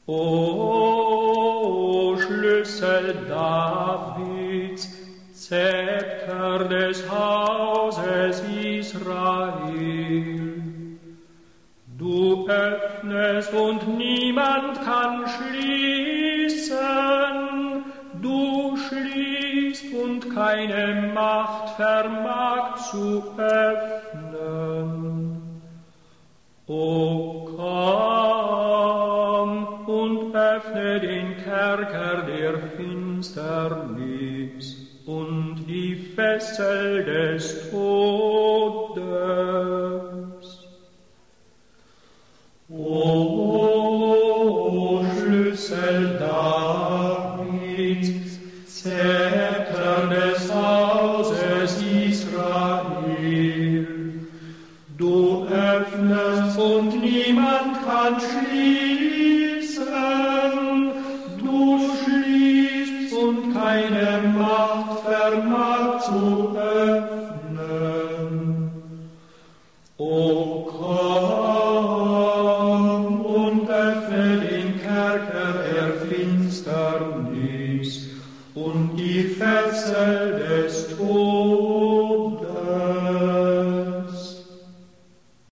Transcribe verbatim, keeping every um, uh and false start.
O Schlüssel Davids, Zepter des Hauses Israel, du öffnest und niemand kann schließen, du schließt und keine Macht vermag zu öffnen. O komm und öffne den Kerker der Finsternis und die Fessel des Todes. O Schlüssel Davids, Zepter des Hauses Israel, du öffnest und niemand kann schließen, du schließt und keine Macht vermag zu öffnen. O komm und öffne den Kerker der Finsternis und die Fessel des Todes.